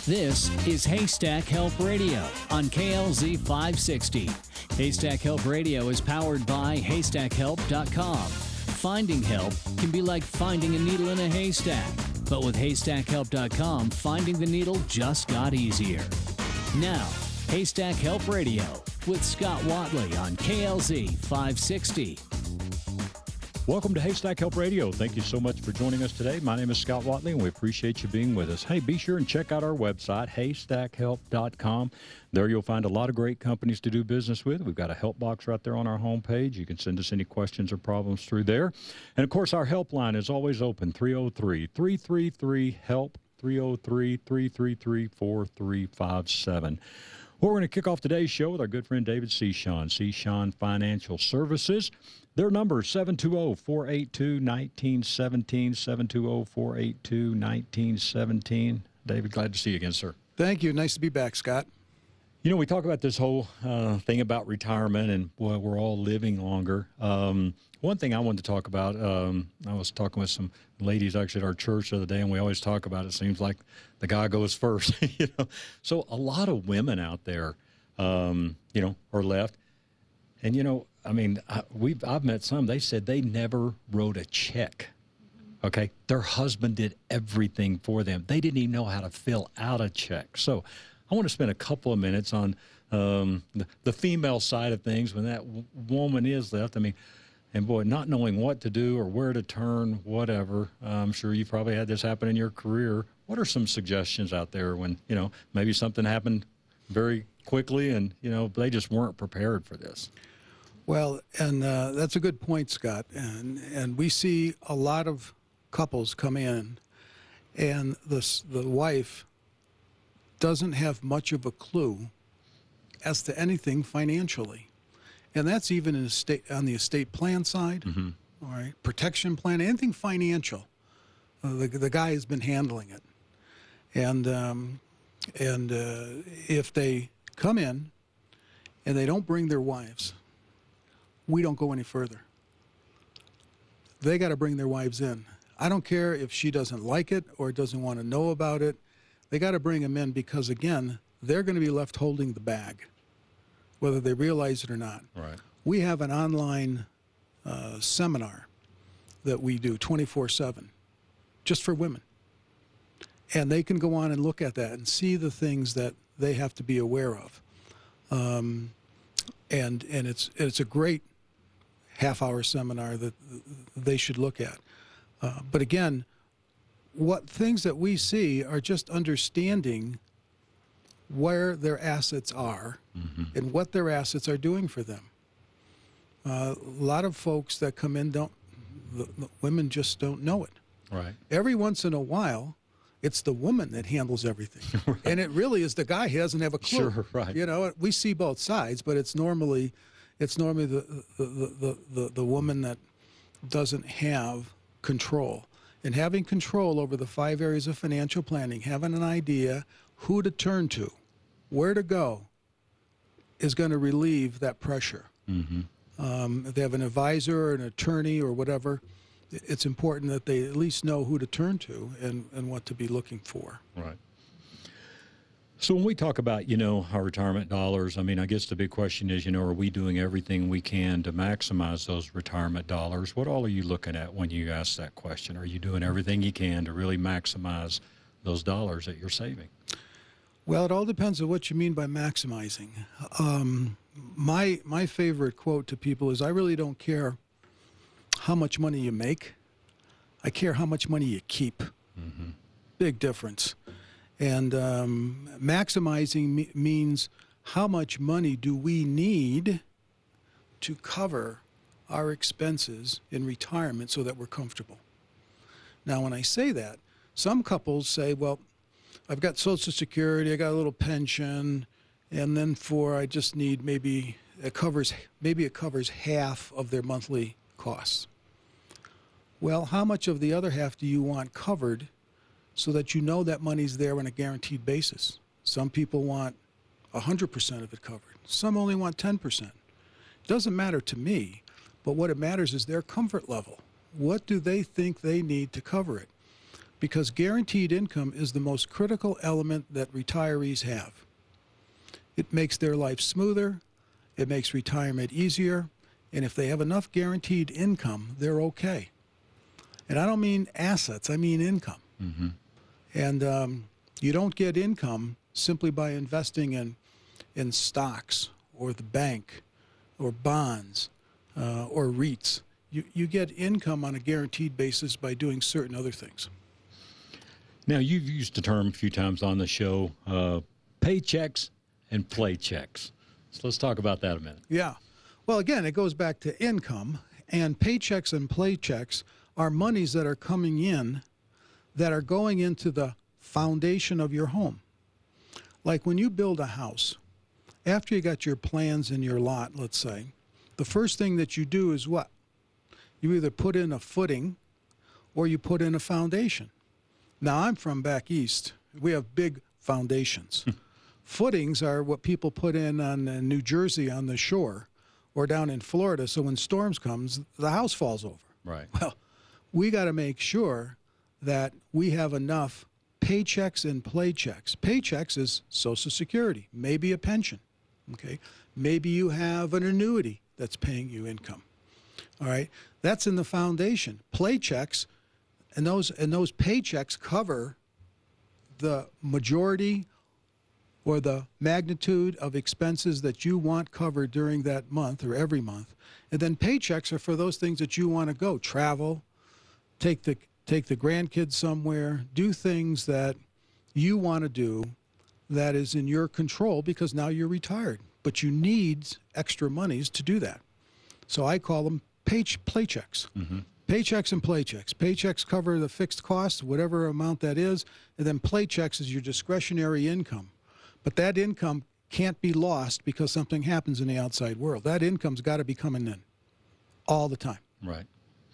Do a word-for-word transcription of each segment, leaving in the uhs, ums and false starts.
This is Haystack Help Radio on K L Z five sixty. Haystack Help Radio is powered by haystack help dot com. Finding help can be like finding a needle in a haystack, but with haystack help dot com, finding the needle just got easier. Now, Haystack Help Radio with Scott Watley on K L Z five sixty. Welcome to Haystack Help Radio. Thank you so much for joining us today. My name is Scott Watley, and we appreciate you being with us. Hey, be sure and check out our website, haystack help dot com. There you'll find a lot of great companies to do business with. We've got a help box right there on our homepage. You can send us any questions or problems through there. And, of course, our helpline is always open, three oh three, three three three, HELP, three oh three, three three three, four three five seven. Well, we're going to kick off today's show with our good friend David Cichon, Cichon Financial Services. Their number is seven two zero, four eight two, one nine one seven, seven two zero, four eight two, one nine one seven. David, glad to see you again, sir. Thank you. Nice to be back, Scott. You know, we talk about this whole uh, thing about retirement and, well, we're all living longer. Um, one thing I wanted to talk about, um, I was talking with some ladies actually at our church the other day, and we always talk about it. It seems like the guy goes first, you know. So a lot of women out there, um, you know, are left. And, you know, I mean, I, we've I've met some, they said they never wrote a check, okay? Their husband did everything for them. They didn't even know how to fill out a check. So I want to spend a couple of minutes on um, the, the female side of things when that w- woman is left. I mean, and boy, not knowing what to do or where to turn, whatever. Uh, I'm sure you've probably had this happen in your career. What are some suggestions out there when, you know, maybe something happened very quickly and, you know, they just weren't prepared for this? Well, and uh, that's a good point, Scott. And and we see a lot of couples come in, and the the wife doesn't have much of a clue as to anything financially, and that's even in estate, on the estate plan side. Mm-hmm. All right, protection plan, anything financial. Uh, the the guy has been handling it, and um, and uh, if they come in and they don't bring their wives, we don't go any further. They got to bring their wives in. I don't care if she doesn't like it or doesn't want to know about it. They got to bring them in because, again, they're going to be left holding the bag, whether they realize it or not. Right. We have an online uh, seminar that we do twenty-four seven just for women. And they can go on and look at that and see the things that they have to be aware of. Um, and and it's it's a great half-hour seminar that they should look at. Uh, but again, what things that we see are just understanding where their assets are mm-hmm. and what their assets are doing for them. Uh, a lot of folks that come in don't, the, the women just don't know it. Right. Every once in a while, it's the woman that handles everything. Right. And it really is the guy who doesn't have a clue. Sure, right. You know, we see both sides, but it's normally it's normally the the, the, the, the woman that doesn't have control. And having control over the five areas of financial planning, having an idea who to turn to, where to go, is going to relieve that pressure. Mm-hmm. Um, if they have an advisor or an attorney or whatever, it's important that they at least know who to turn to and, and what to be looking for. Right. So when we talk about, you know, our retirement dollars, I mean, I guess the big question is, you know, are we doing everything we can to maximize those retirement dollars? What all are you looking at when you ask that question? Are you doing everything you can to really maximize those dollars that you're saving? Well, it all depends on what you mean by maximizing. Um, my my favorite quote to people is, I really don't care how much money you make. I care how much money you keep. Mm-hmm. Big difference. And um, maximizing me- means how much money do we need to cover our expenses in retirement so that we're comfortable. Now, when I say that, some couples say, well, I've got Social Security, I got a little pension, and then for I just need maybe it covers maybe it covers half of their monthly costs. Well, how much of the other half do you want covered so that you know that money's there on a guaranteed basis? Some people want one hundred percent of it covered. Some only want ten percent. It doesn't matter to me, but what it matters is their comfort level. What do they think they need to cover it? because guaranteed income is the most critical element that retirees have. It makes their life smoother, it makes retirement easier, and if they have enough guaranteed income, they're okay. And I don't mean assets, I mean income. Mm-hmm. And um, you don't get income simply by investing in, in stocks or the bank or bonds uh, or REITs. You, you get income on a guaranteed basis by doing certain other things. Now, you've used the term a few times on the show, uh, paychecks and playchecks. So let's talk about that a minute. Yeah. Well, again, it goes back to income, and paychecks and playchecks are monies that are coming in that are going into the foundation of your home. Like when you build a house, after you got your plans in your lot, let's say, the first thing that you do is what? You either put in a footing or you put in a foundation. Now, I'm from back east. We have big foundations. Footings are what people put in on uh, New Jersey on the shore or down in Florida, so when storms comes, the house falls over. Right. Well, we got to make sure that we have enough paychecks and playchecks. Paychecks is Social Security, maybe a pension, okay? Maybe you have an annuity that's paying you income, all right? That's in the foundation. Playchecks, and those, and those paychecks cover the majority or the magnitude of expenses that you want covered during that month or every month. And then paychecks are for those things that you want to go, travel, take the, take the grandkids somewhere, do things that you want to do that is in your control because now you're retired. But you need extra monies to do that. So I call them pay, playchecks. Mm-hmm. Paychecks and playchecks. Paychecks cover the fixed cost, whatever amount that is, and then playchecks is your discretionary income. But that income can't be lost because something happens in the outside world. That income's got to be coming in all the time. Right.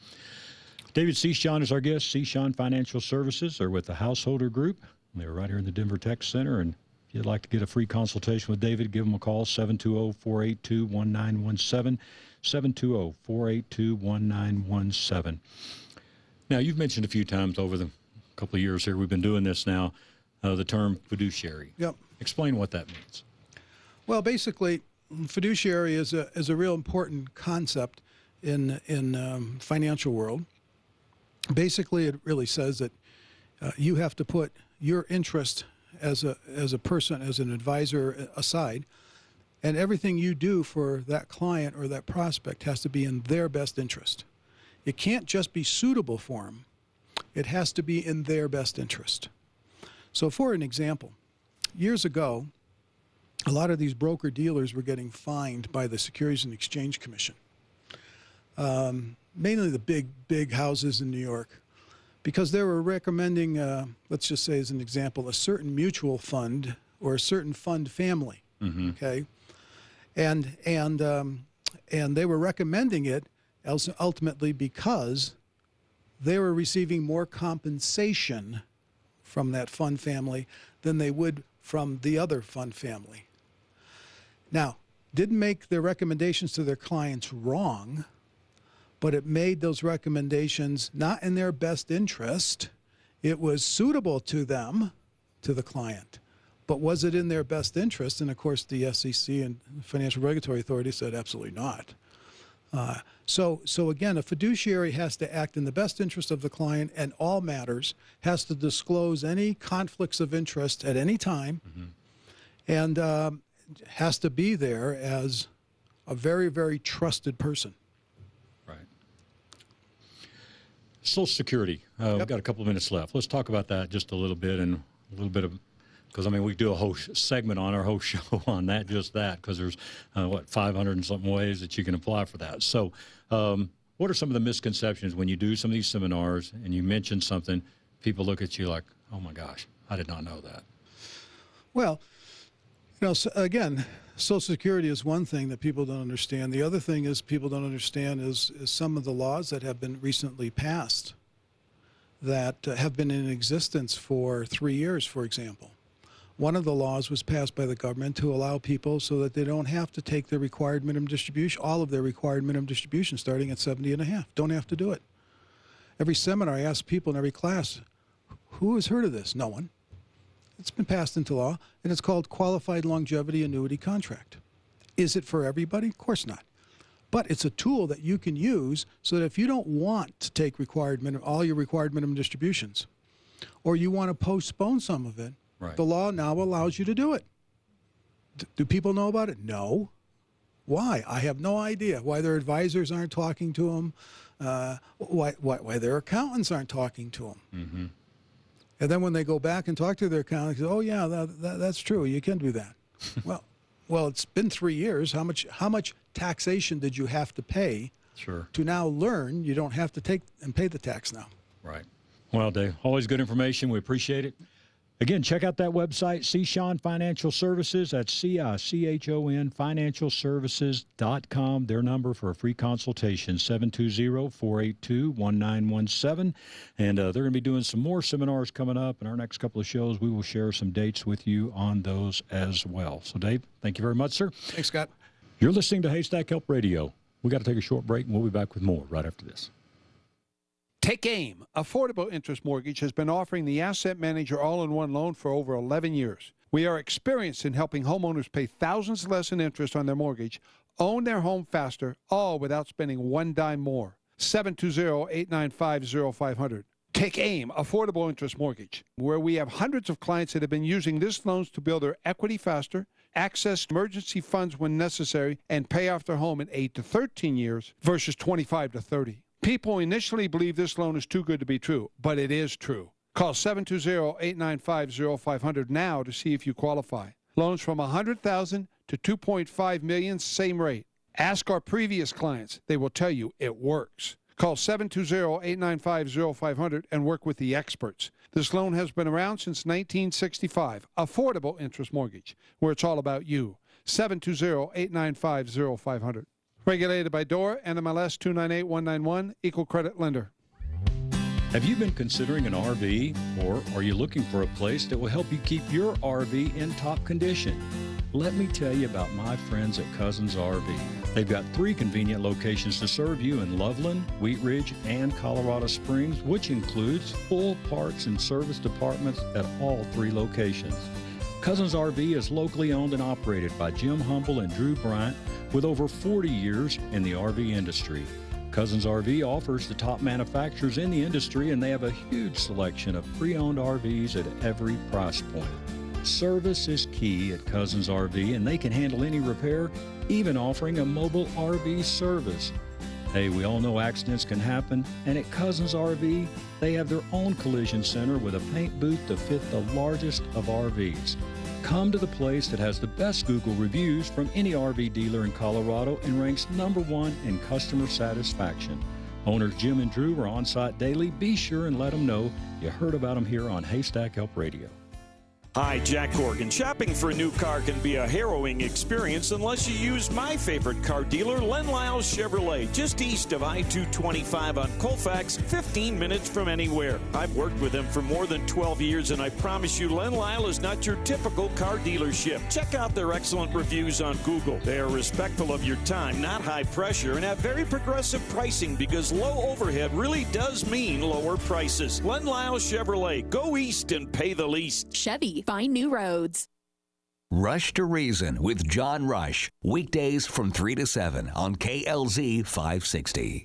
David Cichon is our guest. Cichon Financial Services are with the Householder Group. They're right here in the Denver Tech Center. And if you'd like to get a free consultation with David, give them a call, seven two zero, four eight two, one nine one seven, seven two zero, four eight two, one nine one seven. Now, you've mentioned a few times over the couple of years here, we've been doing this now, uh, the term fiduciary. Yep. Explain what that means. Well, basically, fiduciary is a, is a real important concept in, in um, financial world. Basically, it really says that uh, you have to put your interest as a, as a person, as an advisor aside, and everything you do for that client or that prospect has to be in their best interest. It can't just be suitable for them. It has to be in their best interest. So for an example, years ago, a lot of these broker-dealers were getting fined by the Securities and Exchange Commission, um, mainly the big, big houses in New York, because they were recommending, uh, let's just say as an example, a certain mutual fund or a certain fund family, mm-hmm. okay? And, and, um, and they were recommending it ultimately because they were receiving more compensation from that fund family than they would from the other fund family. Now, didn't make their recommendations to their clients wrong, but it made those recommendations not in their best interest. It was suitable to them, to the client, but was it in their best interest? And of course, the S E C and Financial Regulatory Authority said absolutely not. Uh, so, so again, a fiduciary has to act in the best interest of the client and all matters, has to disclose any conflicts of interest at any time, mm-hmm. and um, has to be there as a very, very trusted person. Right. Social Security. Uh, yep. We've got a couple of minutes left. Let's talk about that just a little bit and a little bit of, because, I mean, we do a whole segment on our whole show on that, just that, because there's, uh, what, five hundred and something ways that you can apply for that. So um, what are some of the misconceptions when you do some of these seminars and you mention something, people look at you like, oh, my gosh, I did not know that? Well, you know, so again, Social Security is one thing that people don't understand. The other thing is people don't understand is, is some of the laws that have been recently passed that uh, have been in existence for three years, for example. One of the laws was passed by the government to allow people so that they don't have to take their required minimum distribution, all of their required minimum distribution starting at seventy and a half. Don't have to do it. Every seminar I ask people in every class, who has heard of this? No one. It's been passed into law, and it's called Qualified Longevity Annuity Contract. Is it for everybody? Of course not. But it's a tool that you can use so that if you don't want to take required minimum, all your required minimum distributions, or you want to postpone some of it, right. the law now allows you to do it. D- do people know about it? No. Why? I have no idea. Why their advisors aren't talking to them, uh, why, why, why their accountants aren't talking to them. Mm-hmm. And then when they go back and talk to their accountant, they say, oh, yeah, that, that, that's true. You can do that. well, well, it's been three years. How much, how much taxation did you have to pay sure. to now learn you don't have to take and pay the tax now? Right. Well, Dave, always good information. We appreciate it. Again, check out that website, Cichon Financial Services. That's C I C H O N financial services dot com. Their number for a free consultation, seven two zero, four eight two, one nine one seven. And uh, they're going to be doing some more seminars coming up. In our next couple of shows, we will share some dates with you on those as well. So, Dave, thank you very much, sir. Thanks, Scott. You're listening to Haystack Help Radio. We got to take a short break, and we'll be back with more right after this. Take AIM. Affordable Interest Mortgage has been offering the Asset Manager all-in-one loan for over eleven years. We are experienced in helping homeowners pay thousands less in interest on their mortgage, own their home faster, all without spending one dime more. seven two zero, eight nine five, zero five zero zero. Take AIM, Affordable Interest Mortgage, where we have hundreds of clients that have been using this loans to build their equity faster, access emergency funds when necessary, and pay off their home in eight to thirteen years versus twenty-five to thirty. People initially believe this loan is too good to be true, but it is true. Call seven two zero, eight nine five, zero five zero zero now to see if you qualify. Loans from one hundred thousand dollars to two point five million dollars, same rate. Ask our previous clients. They will tell you it works. Call seven two zero, eight nine five, zero five zero zero and work with the experts. This loan has been around since nineteen sixty-five. Affordable Interest Mortgage, where it's all about you. seven two zero, eight nine five, zero five zero zero. Regulated by D O R, N M L S two nine eight one nine one, Equal Credit Lender. Have you been considering an R V, or are you looking for a place that will help you keep your R V in top condition? Let me tell you about my friends at Cousins R V. They've got three convenient locations to serve you in Loveland, Wheat Ridge, and Colorado Springs, which includes full parts and service departments at all three locations. Cousins R V is locally owned and operated by Jim Humble and Drew Bryant with over forty years in the R V industry. Cousins R V offers the top manufacturers in the industry, and they have a huge selection of pre-owned R Vs at every price point. Service is key at Cousins R V, and they can handle any repair, even offering a mobile R V service. Hey, we all know accidents can happen, and at Cousins R V, they have their own collision center with a paint booth to fit the largest of R Vs. Come to the place that has the best Google reviews from any R V dealer in Colorado and ranks number one in customer satisfaction. Owners Jim and Drew are on site daily. Be sure and let them know you heard about them here on Haystack Help Radio. Hi, Jack Corgan. Shopping for a new car can be a harrowing experience unless you use my favorite car dealer, Len Lyles Chevrolet, just east of I two twenty-five on Colfax, fifteen minutes from anywhere. I've worked with them for more than twelve years, and I promise you, Len Lyle is not your typical car dealership. Check out their excellent reviews on Google. They are respectful of your time, not high pressure, and have very progressive pricing because low overhead really does mean lower prices. Len Lyles Chevrolet. Go east and pay the least. Chevy. Find new roads. Rush to Reason with John Rush. Weekdays from three to seven on K L Z five sixty.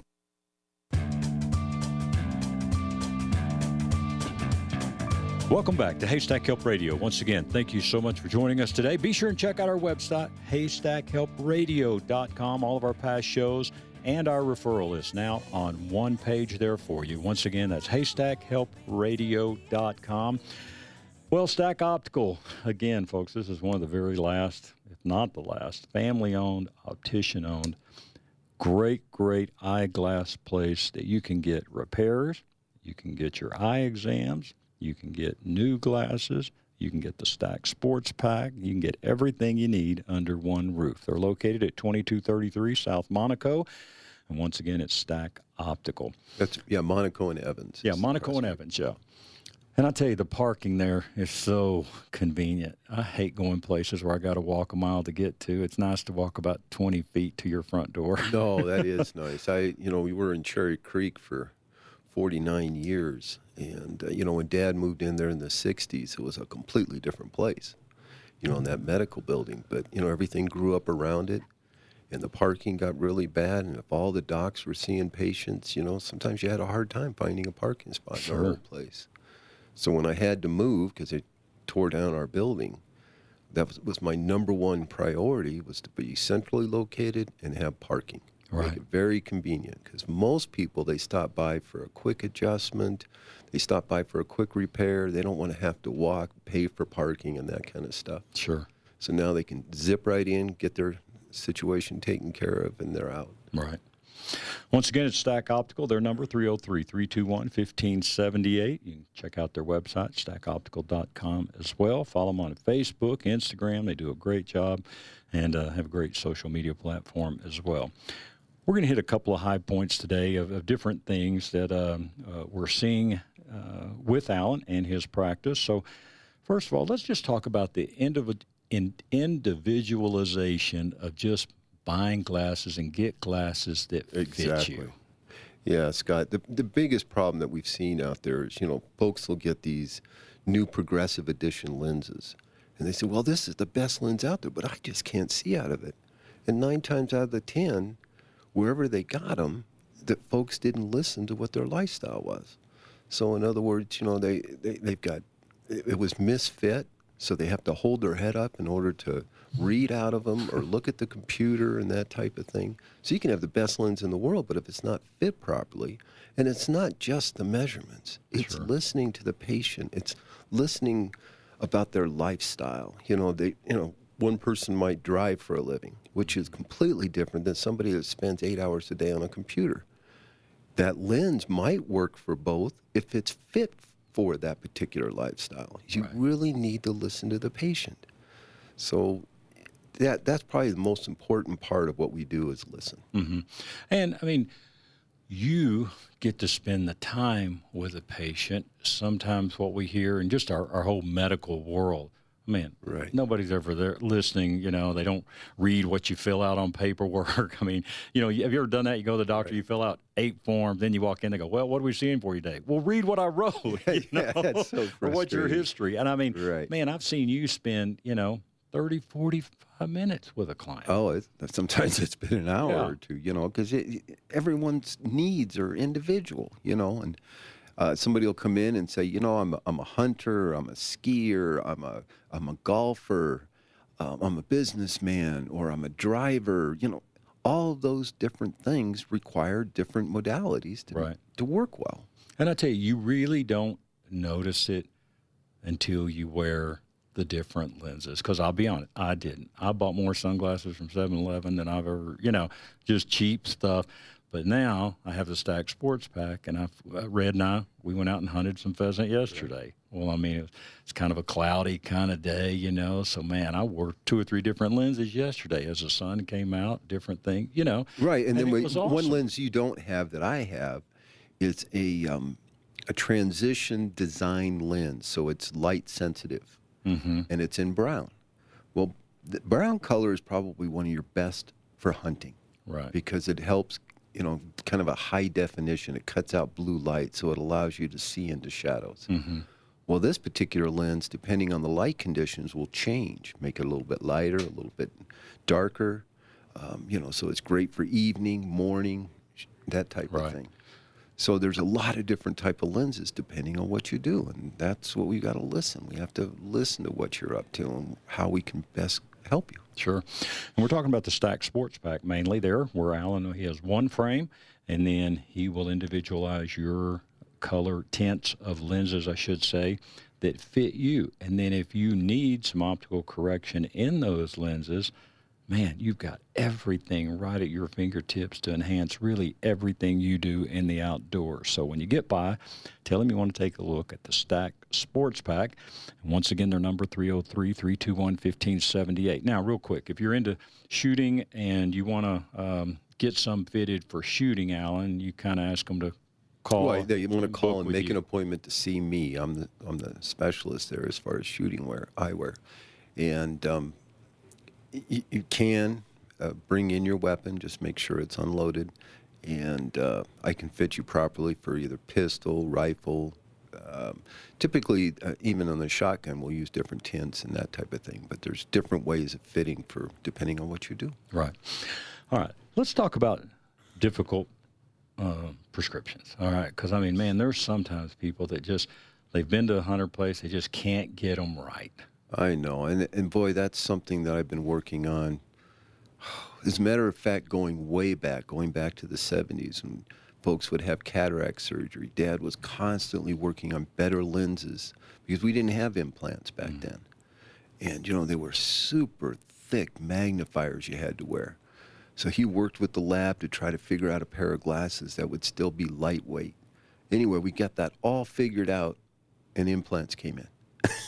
Welcome back to Haystack Help Radio. Once again, thank you so much for joining us today. Be sure and check out our website, haystack help radio dot com. All of our past shows and our referral list now on one page there for you. Once again, that's haystack help radio dot com. Well, Stack Optical, again, folks, this is one of the very last, if not the last, family-owned, optician-owned, great, great eyeglass place that you can get repairs, you can get your eye exams, you can get new glasses, you can get the Stack Sports Pack, you can get everything you need under one roof. They're located at twenty-two thirty-three South Monaco, and once again, it's Stack Optical. That's, yeah, Monaco and Evans. Yeah, Monaco and Evans, yeah. And I tell you, the parking there is so convenient. I hate going places where I got to walk a mile to get to. It's nice to walk about twenty feet to your front door. No, that is nice. I, you know, we were in Cherry Creek for forty-nine years. And, uh, you know, when Dad moved in there in the sixties, it was a completely different place, you know, in that medical building. But, you know, everything grew up around it, and the parking got really bad. And if all the docs were seeing patients, you know, sometimes you had a hard time finding a parking spot Sure. in our old place. So when I had to move, because they tore down our building, that was, was my number one priority, was to be centrally located and have parking. Right. Make it very convenient, because most people, they stop by for a quick adjustment, they stop by for a quick repair, they don't want to have to walk, pay for parking and that kind of stuff. Sure. So now they can zip right in, get their situation taken care of, and they're out. Right. Once again, it's Stack Optical. Their number, three oh three, three two one, one five seven eight. You can check out their website, stack optical dot com as well. Follow them on Facebook, Instagram. They do a great job and uh, have a great social media platform as well. We're going to hit a couple of high points today of, of different things that um, uh, we're seeing uh, with Alan and his practice. So, first of all, let's just talk about the indiv- in, individualization of just buying glasses and get glasses that Exactly. fit you. Yeah, Scott, the, the biggest problem that we've seen out there is, you know, folks will get these new progressive edition lenses, and they say, well, this is the best lens out there, but I just can't see out of it. And nine times out of the ten, wherever they got them, that folks didn't listen to what their lifestyle was. So in other words, you know, they, they, they've got, it, it was misfit, so they have to hold their head up in order to read out of them or look at the computer and that type of thing. So you can have the best lens in the world, but if it's not fit properly, and it's not just the measurements, it's Sure. listening to the patient. It's listening about their lifestyle. You know, they, you know, one person might drive for a living, which is completely different than somebody that spends eight hours a day on a computer. That lens might work for both if it's fit for that particular lifestyle. You Right. really need to listen to the patient. So that that's probably the most important part of what we do is listen. Mm-hmm. And, I mean, you get to spend the time with a patient. Sometimes what we hear in just our, our whole medical world, man, Right. nobody's ever there listening. You know, they don't read what you fill out on paperwork. I mean, you know, have you ever done that? You go to the doctor, you fill out eight forms, then you walk in, they go, well, what are we seeing for you today? Well, read what I wrote, you Yeah, know, that's so or what's your frustrating. history. And I mean, Right. man, I've seen you spend, you know, thirty, forty-five minutes with a client. Oh, it's, sometimes it's been an hour Yeah. or two, you know, because everyone's needs are individual, you know, and uh, somebody will come in and say, you know, I'm a, I'm a hunter, I'm a skier, I'm a I'm a golfer, um, I'm a businessman, or I'm a driver. You know, all of those different things require different modalities to Right. to work well. And I tell you, you really don't notice it until you wear the different lenses. Because I'll be honest, I didn't. I bought more sunglasses from seven eleven than I've ever, you know, just cheap stuff. But now I have the Stack Sports Pack, and I've, uh, Red and I, we went out and hunted some pheasant yesterday. Well, I mean, it was, it's kind of a cloudy kind of day, you know. So, man, I wore two or three different lenses yesterday as the sun came out, different thing, you know. Right, and, And then it we, was one awesome. lens you don't have that I have, it's a um, a transition design lens, so it's light sensitive, Mm-hmm. and it's in brown. Well, the brown color is probably one of your best for hunting Right. because it helps, you know, kind of a high definition. It cuts out blue light, so it allows you to see into shadows. Mm-hmm. Well, this particular lens, depending on the light conditions, will change, make it a little bit lighter, a little bit darker. Um, you know, so it's great for evening, morning, sh- that type Right. of thing. So there's a lot of different type of lenses depending on what you do, and that's what we got to listen. We have to listen to what you're up to and how we can best help you. Sure. And we're talking about the Stack Sports Pack mainly there, where Alan, he has one frame, and then he will individualize your color tints of lenses, I should say, that fit you. And then if you need some optical correction in those lenses, man, you've got everything right at your fingertips to enhance really everything you do in the outdoors. So when you get by, tell them you want to take a look at the Stack Sports Pack. And once again, their number three oh three, three two one, one five seven eight. Now, real quick, if you're into shooting and you want to um, get some fitted for shooting, Alan, you kind of ask them to call. Well, they want to call book and with make you. an appointment to see me. I'm the I'm the specialist there as far as shooting wear, eyewear, and um, y- you can uh, bring in your weapon. Just make sure it's unloaded, and uh, I can fit you properly for either pistol, rifle. Um, typically, uh, even on the shotgun, we'll use different tints and that type of thing. But there's different ways of fitting for depending on what you do. Right. All right. Let's talk about difficult uh, prescriptions. All right. Because, I mean, man, there's sometimes people that just, they've been to a hunter place, they just can't get them right. I know. And, and boy, that's something that I've been working on. As a matter of fact, going way back, going back to the seventies, when folks would have cataract surgery, Dad was constantly working on better lenses because we didn't have implants back mm. then. And, you know, they were super thick magnifiers you had to wear. So he worked with the lab to try to figure out a pair of glasses that would still be lightweight. Anyway, we got that all figured out, and implants came in.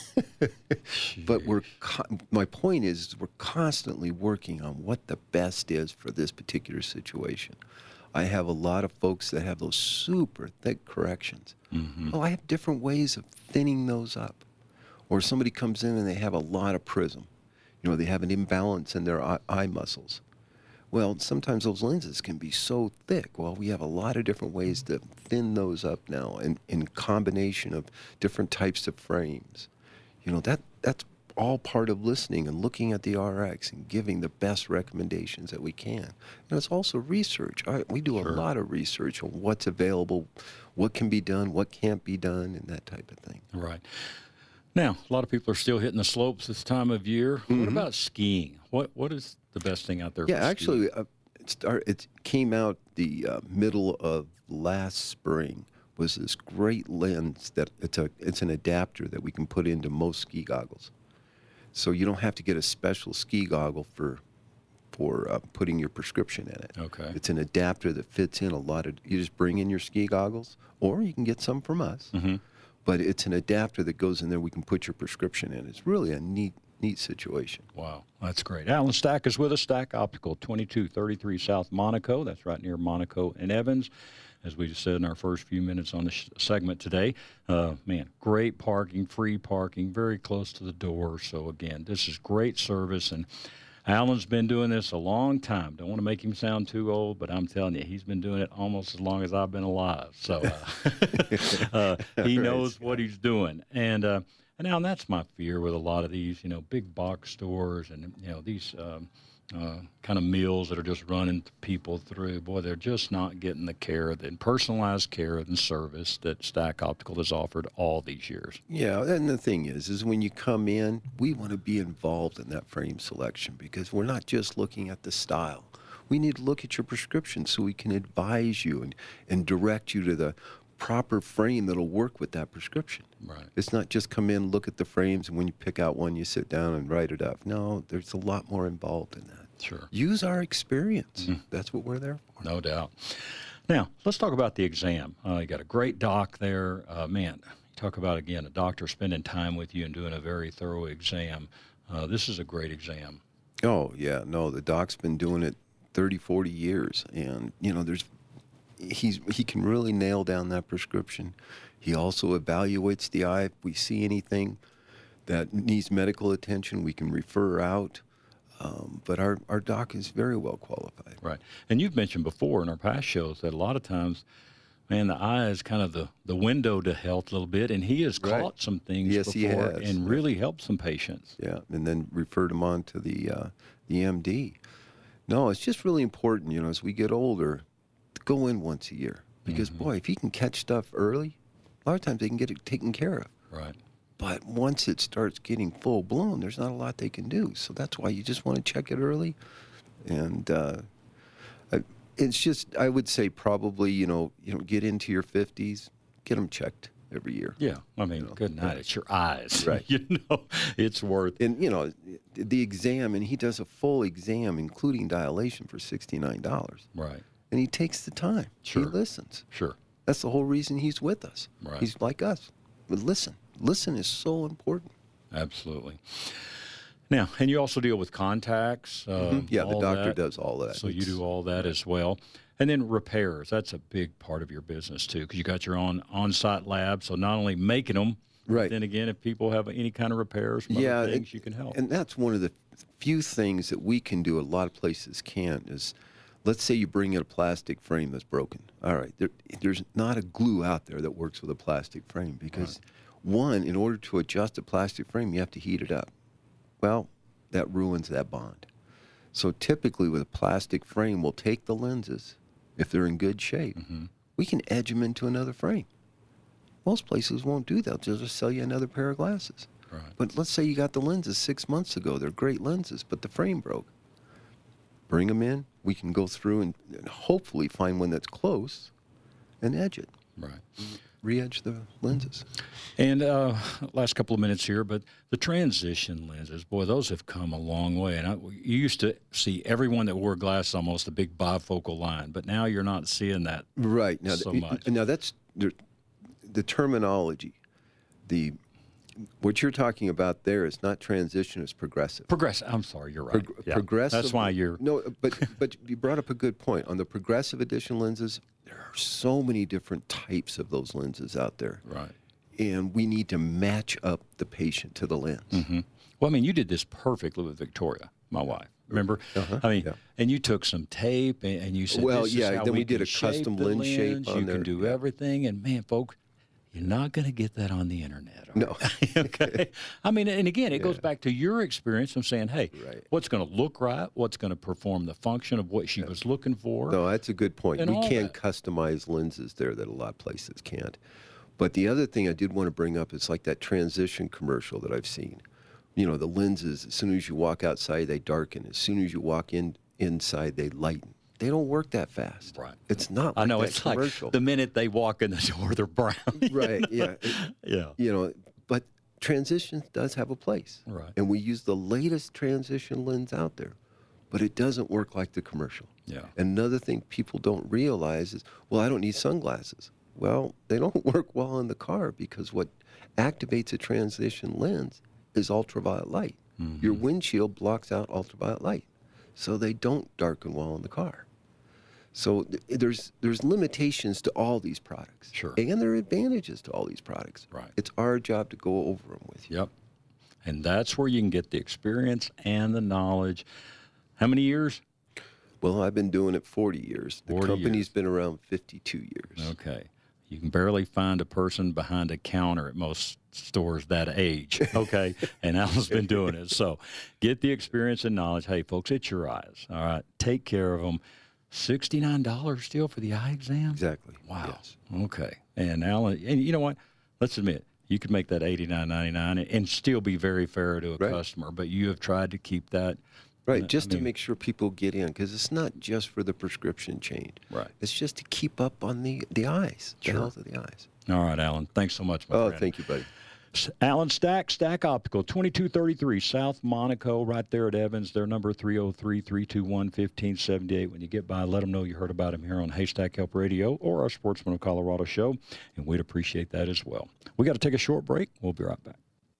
But we're co- my point is we're constantly working on what the best is for this particular situation. I have a lot of folks that have those super thick corrections. Mm-hmm. Well, I have different ways of thinning those up. Or somebody comes in and they have a lot of prism. You know, they have an imbalance in their eye, eye muscles. Well, sometimes those lenses can be so thick. Well, we have a lot of different ways to thin those up now in, in combination of different types of frames. You know, that that's all part of listening and looking at the R X and giving the best recommendations that we can. And it's also research. All right, we do sure. a lot of research on what's available, what can be done, what can't be done, and that type of thing. Right. Now, a lot of people are still hitting the slopes this time of year. Mm-hmm. What about skiing? What What is the best thing out there yeah, for actually, uh, it, start, it came out the uh, middle of last spring. Was this great lens that it's a it's an adapter that we can put into most ski goggles. So you don't have to get a special ski goggle for for uh, putting your prescription in it. Okay. It's an adapter that fits in a lot of, you just bring in your ski goggles, or you can get some from us. Mm-hmm. But it's an adapter that goes in there, we can put your prescription in. It's really a neat, neat situation. Wow, that's great. Alan Stack is with us, Stack Optical, twenty-two thirty-three South Monaco. That's right near Monaco and Evans. As we just said in our first few minutes on this segment today, uh, man, great parking, free parking, very close to the door. So, again, this is great service. And Alan's been doing this a long time. Don't want to make him sound too old, but I'm telling you, he's been doing it almost as long as I've been alive. So uh, uh, he knows what he's doing. And, uh, and Alan, that's my fear with a lot of these, you know, big box stores and, you know, these um, – Uh, kind of meals that are just running people through. Boy, they're just not getting the care, the personalized care and service that Stack Optical has offered all these years. Yeah, and the thing is, is when you come in, we want to be involved in that frame selection because we're not just looking at the style. We need to look at your prescription so we can advise you and, and direct you to the proper frame that'll work with that prescription. Right. It's not just come in, look at the frames, and when you pick out one, you sit down and write it up. No, there's a lot more involved in that. Sure. Use our experience. Mm-hmm. That's what we're there for. No doubt. Now, let's talk about the exam. Uh, you got a great doc there. Uh, man, talk about, again, a doctor spending time with you and doing a very thorough exam. Uh, this is a great exam. Oh, yeah. No, the doc's been doing it thirty, forty years. And, you know, there's he's he can really nail down that prescription. He also evaluates the eye. If we see anything that needs medical attention, we can refer out. Um, but our, our doc is very well qualified. Right. And you've mentioned before in our past shows that a lot of times, man, the eye is kind of the, the window to health a little bit, and he has right. caught some things yes, before he has. and really helped some patients. Yeah, and then referred them on to the, uh, the M D. No, it's just really important, you know, as we get older, to go in once a year. Because, mm-hmm. boy, if you can catch stuff early, a lot of times they can get it taken care of. Right. But once it starts getting full blown, there's not a lot they can do. So that's why you just want to check it early. And uh, it's just, I would say probably, you know, you know, get into your fifties, get them checked every year. Yeah. I mean, you know? good night. It's your eyes. Right. You know, it's worth. And, you know, the exam, and he does a full exam, including dilation, for sixty-nine dollars. Right. And he takes the time. Sure. He listens. Sure. That's the whole reason he's with us. Right. He's like us. But listen. Listen is so important. Absolutely. Now, and you also deal with contacts. Uh, mm-hmm. Yeah, the doctor that. does all that. So you do all that as well. And then repairs. That's a big part of your business, too, because you got your own on-site lab. So not only making them, right. but then again, if people have any kind of repairs, from yeah, other things, and, you can help. And that's one of the few things that we can do, a lot of places can't, is let's say you bring in a plastic frame that's broken. All right, there, there's not a glue out there that works with a plastic frame because, right. one, in order to adjust a plastic frame, you have to heat it up. Well, that ruins that bond. So typically with a plastic frame, we'll take the lenses, if they're in good shape, mm-hmm. we can edge them into another frame. Most places won't do that. They'll just sell you another pair of glasses. Right. But let's say you got the lenses six months ago. They're great lenses, but the frame broke. Bring them in. We can go through and, and hopefully find one that's close and edge it. Right. Re-edge the lenses. And uh, last couple of minutes here, but the transition lenses, boy, those have come a long way. And I, you used to see everyone that wore glasses almost a big bifocal line, but now you're not seeing that right now. so the, much. Now that's the, the terminology. The what you're talking about there is not transition; it's progressive. Progressive. I'm sorry, you're right. Pro- yeah. Progressive. That's why you're no, but but you brought up a good point on the progressive edition lenses. There are so many different types of those lenses out there. Right. And we need to match up the patient to the lens. Mm-hmm. Well, I mean, you did this perfectly with Victoria, my wife. Remember? Uh-huh. I mean, yeah. and you took some tape and, and you said, well, this yeah, is how then we, we did can a shape custom the lens lens. shape on You there. can do yeah. everything. And, man, folks, you're not going to get that on the internet. No. Okay. I mean, and again, it yeah. goes back to your experience of saying, hey, right. what's going to look right? What's going to perform the function of what she was looking for? No, that's a good point. And We all can't that. customize lenses there that a lot of places can't. But the other thing I did want to bring up is like that transition commercial that I've seen. You know, the lenses, as soon as you walk outside, they darken. As soon as you walk in inside, they lighten. They don't work that fast. Right. It's not like I know, that it's commercial. like the minute they walk in the door, they're brown. Right, yeah. It- Yeah. You know, but transition does have a place. Right. And we use the latest transition lens out there, but it doesn't work like the commercial. Yeah. Another thing people don't realize is, well, I don't need sunglasses. Well, they don't work well in the car because what activates a transition lens is ultraviolet light. Mm-hmm. Your windshield blocks out ultraviolet light, so they don't darken well in the car. So th- there's there's limitations to all these products. Sure. And there are advantages to all these products. Right. It's our job to go over them with you. Yep. And that's where you can get the experience and the knowledge. How many years? Well, I've been doing it forty years. The forty company's years. been around fifty-two years. Okay. You can barely find a person behind a counter at most stores that age, okay? And Alan's been doing it. So get the experience and knowledge. Hey, folks, it's your eyes, all right? Take care of them. sixty-nine dollars still for the eye exam? Exactly. Wow. Yes. Okay. And Alan, and you know what? Let's admit, you could make that eighty-nine ninety-nine and still be very fair to a Right. customer, but you have tried to keep that. Right, I just mean- to make sure people get in, because it's not just for the prescription change. Right. It's just to keep up on the, the eyes, the Sure. health of the eyes. All right, Alan. Thanks so much, my Oh, friend. thank you, buddy. Alan Stack, Stack Optical, twenty-two thirty-three South Monaco, right there at Evans. Their number three oh three, three two one, one five seven eight. When you get by, let them know you heard about him here on Haystack Help Radio or our Sportsman of Colorado show, and we'd appreciate that as well. We got to take a short break. We'll be right back.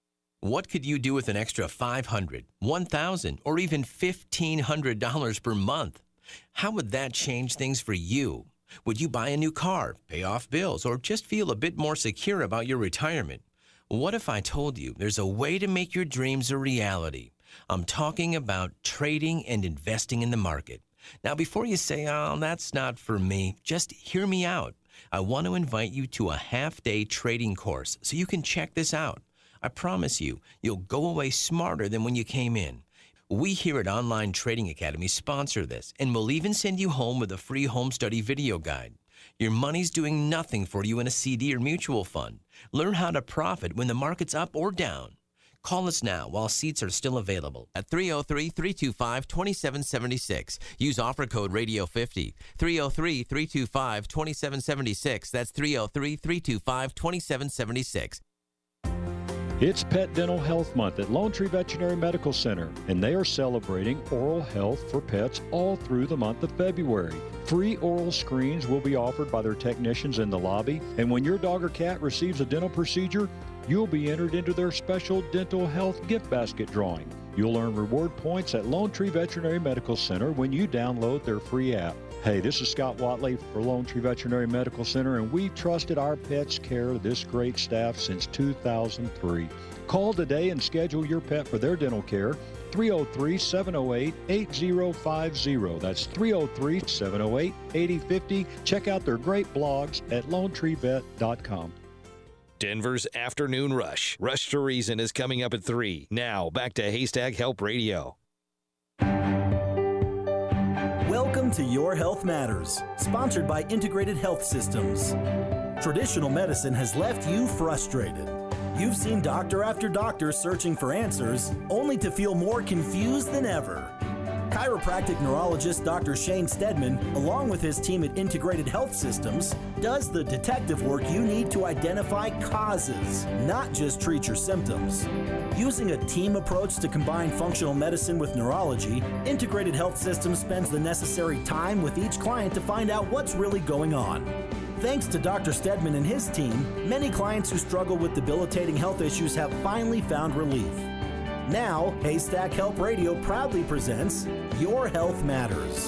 What could you do with an extra five hundred dollars, one thousand dollars, or even fifteen hundred dollars per month? How would that change things for you? Would you buy a new car, pay off bills, or just feel a bit more secure about your retirement? What if I told you there's a way to make your dreams a reality? I'm talking about trading and investing in the market. Now, before you say, oh, that's not for me, just hear me out. I want to invite you to a half-day trading course so you can check this out. I promise you, you'll go away smarter than when you came in. We here at Online Trading Academy sponsor this, and we'll even send you home with a free home study video guide. Your money's doing nothing for you in a C D or mutual fund. Learn how to profit when the market's up or down. Call us now while seats are still available at three oh three, three two five, two seven seven six. Use offer code radio fifty. three oh three, three two five, two seven seven six. That's three oh three, three two five, two seven seven six. It's Pet Dental Health Month at Lone Tree Veterinary Medical Center, and they are celebrating oral health for pets all through the month of February. Free oral screens will be offered by their technicians in the lobby, and when your dog or cat receives a dental procedure, you'll be entered into their special dental health gift basket drawing. You'll earn reward points at Lone Tree Veterinary Medical Center when you download their free app. Hey, this is Scott Watley for Lone Tree Veterinary Medical Center, and we've trusted our pets' care to this great staff since two thousand three. Call today and schedule your pet for their dental care. three oh three, seven oh eight, eight oh five oh. That's three oh three, seven oh eight, eight oh five oh. Check out their great blogs at lone tree vet dot com. Denver's Afternoon Rush. Rush to Reason is coming up at three. Now, back to Haystack Help Radio. Welcome to Your Health Matters, sponsored by Integrated Health Systems. Traditional medicine has left you frustrated. You've seen doctor after doctor searching for answers, only to feel more confused than ever. Chiropractic neurologist Doctor Shane Stedman, along with his team at Integrated Health Systems, does the detective work you need to identify causes, not just treat your symptoms. Using a team approach to combine functional medicine with neurology, Integrated Health Systems spends the necessary time with each client to find out what's really going on. Thanks to Doctor Stedman and his team, many clients who struggle with debilitating health issues have finally found relief. Now, Haystack Help Radio proudly presents Your Health Matters.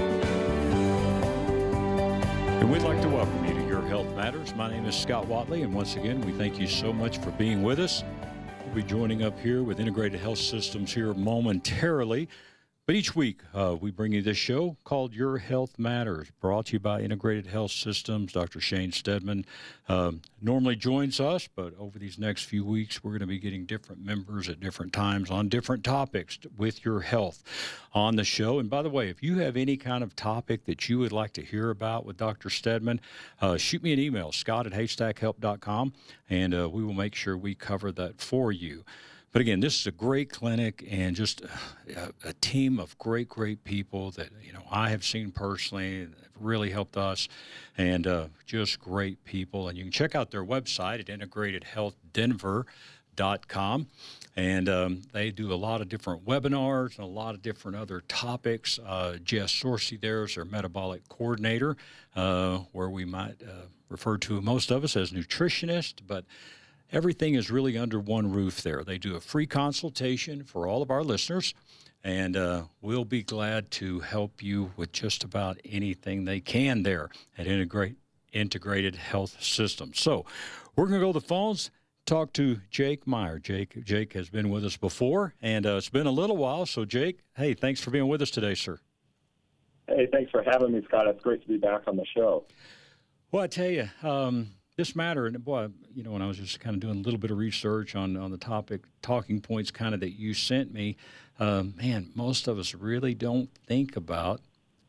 And we'd like to welcome you to Your Health Matters. My name is Scott Watley, and once again, we thank you so much for being with us. We'll be joining up here with Integrated Health Systems here momentarily. But each week, uh, we bring you this show called Your Health Matters, brought to you by Integrated Health Systems. Doctor Shane Stedman um, normally joins us, but over these next few weeks, we're going to be getting different members at different times on different topics with your health on the show. And by the way, if you have any kind of topic that you would like to hear about with Doctor Stedman, uh, shoot me an email, scott at haystack help dot com, and uh, we will make sure we cover that for you. But again, this is a great clinic and just a, a team of great, great people that, you know, I have seen personally that have really helped us, and uh, just great people. And you can check out their website at integrated health denver dot com. And um, they do a lot of different webinars and a lot of different other topics. Uh, Jess Sorsey there is their metabolic coordinator, uh, where we might uh, refer to most of us as nutritionist, but everything is really under one roof there. They do a free consultation for all of our listeners, and uh, we'll be glad to help you with just about anything they can there at Integrate, Integrated Health Systems. So we're going to go to the phones, talk to Jake Meyer. Jake, Jake has been with us before, and uh, it's been a little while. So, Jake, hey, thanks for being with us today, sir. Hey, thanks for having me, Scott. It's great to be back on the show. Well, I tell you, um, this matter, and boy, you know, when I was just kind of doing a little bit of research on, on the topic, talking points kind of that you sent me, um, man, most of us really don't think about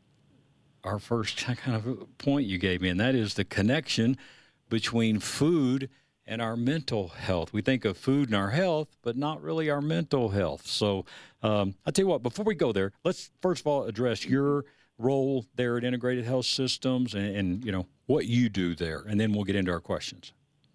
our first kind of point you gave me, and that is the connection between food and our mental health. We think of food and our health, but not really our mental health. So um, I'll tell you what, before we go there, let's first of all address your role there at Integrated Health Systems and, and, you know, what you do there, and then we'll get into our questions.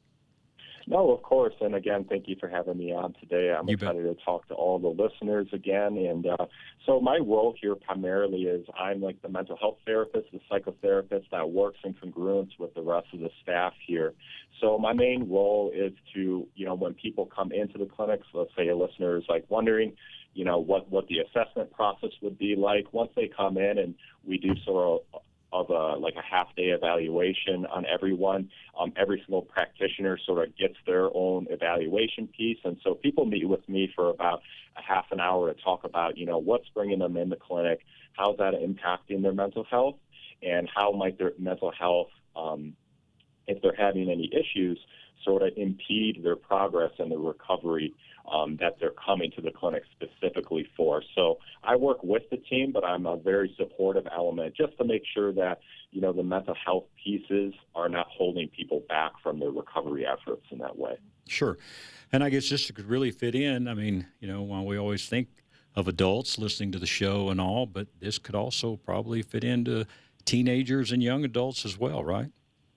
No, of course. And again, thank you for having me on today. I'm you excited bet. to talk to all the listeners again. And uh, so my role here primarily is I'm like the mental health therapist, the psychotherapist that works in congruence with the rest of the staff here. So my main role is to, you know, when people come into the clinics, let's say a listener is like wondering, you know, what, what the assessment process would be like once they come in, and we do sort of of a, like a half-day evaluation on everyone. Um, every single practitioner sort of gets their own evaluation piece, and so people meet with me for about a half an hour to talk about, you know, what's bringing them in the clinic, how's that impacting their mental health, and how might their mental health, um, if they're having any issues, sort of impede their progress and the recovery um, that they're coming to the clinic specifically for. So I work with the team, but I'm a very supportive element just to make sure that, you know, the mental health pieces are not holding people back from their recovery efforts in that way. Sure. And I guess this could really fit in. I mean, you know, while we always think of adults listening to the show and all, but this could also probably fit into teenagers and young adults as well, right?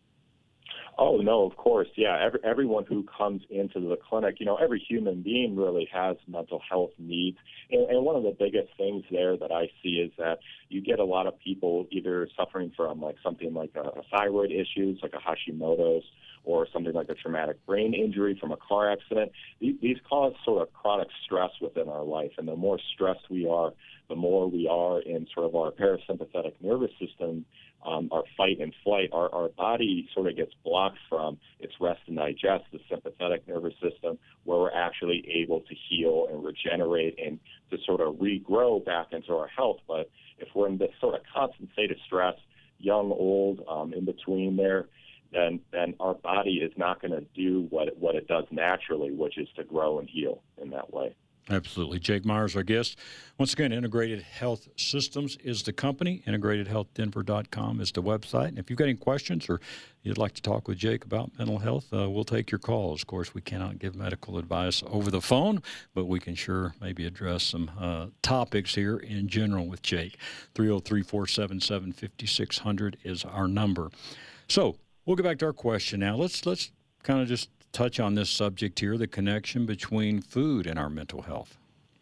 Oh, no, of course. Yeah, every, everyone who comes into the clinic, you know, every human being really has mental health needs. And, and one of the biggest things there that I see is that you get a lot of people either suffering from like something like a, a thyroid issues, like a Hashimoto's, or something like a traumatic brain injury from a car accident. These, these cause sort of chronic stress within our life, and the more stressed we are, the more we are in sort of our parasympathetic nervous system, um, our fight and flight, our, our body sort of gets blocked from its rest and digest, the sympathetic nervous system, where we're actually able to heal and regenerate and to sort of regrow back into our health. But if we're in this sort of constant state of stress, young, old, um, in between there, then then our body is not going to do what it, what it does naturally, which is to grow and heal in that way. Absolutely. Jake Myers, our guest. Once again, Integrated Health Systems is the company. integrated health denver dot com is the website. And if you've got any questions or you'd like to talk with Jake about mental health, uh, we'll take your calls. Of course, we cannot give medical advice over the phone, but we can sure maybe address some uh, topics here in general with Jake. three oh three, four seven seven, five six zero zero is our number. So we'll get back to our question now. Let's let's kind of just touch on this subject here, the connection between food and our mental health.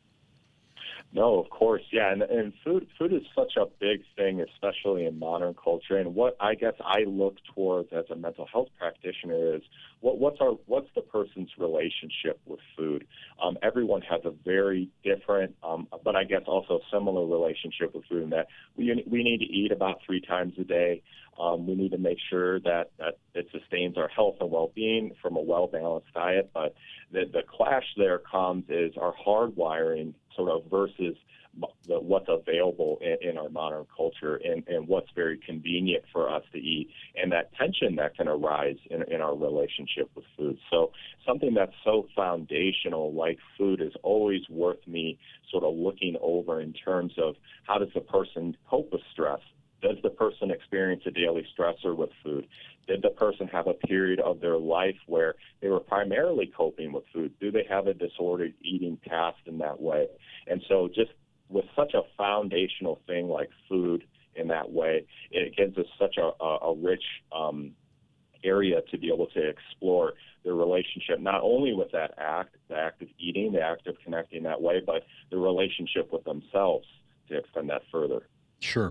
No, of course, yeah, and, and food food is such a big thing, especially in modern culture. And what I guess I look towards as a mental health practitioner is what, what's our what's the person's relationship with food. Um, everyone has a very different, um, but I guess also similar relationship with food. In that we we need to eat about three times a day. Um, we need to make sure that, that it sustains our health and well-being from a well-balanced diet. But the, the clash there comes is our hardwiring sort of versus the, what's available in, in our modern culture and, and what's very convenient for us to eat, and that tension that can arise in, in our relationship with food. So something that's so foundational like food is always worth me sort of looking over in terms of how does the person cope with stress? Does the person experience a daily stressor with food? Did the person have a period of their life where they were primarily coping with food? Do they have a disordered eating past in that way? And so just with such a foundational thing like food in that way, it gives us such a, a, a rich um, area to be able to explore their relationship, not only with that act, the act of eating, the act of connecting that way, but the relationship with themselves to extend that further. Sure.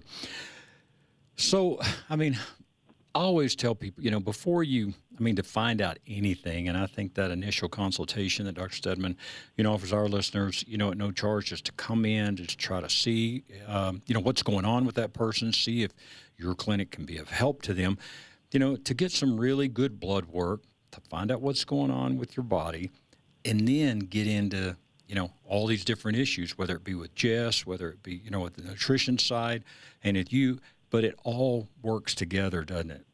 So, I mean, I always tell people, you know, before you, I mean, to find out anything, and I think that initial consultation that Doctor Stedman, you know, offers our listeners, you know, at no charge, just to come in, just try to see, um, you know, what's going on with that person, see if your clinic can be of help to them, you know, to get some really good blood work, to find out what's going on with your body, and then get into, you know, all these different issues, whether it be with Jess, whether it be, you know, with the nutrition side, and if you, but it all works together, doesn't it?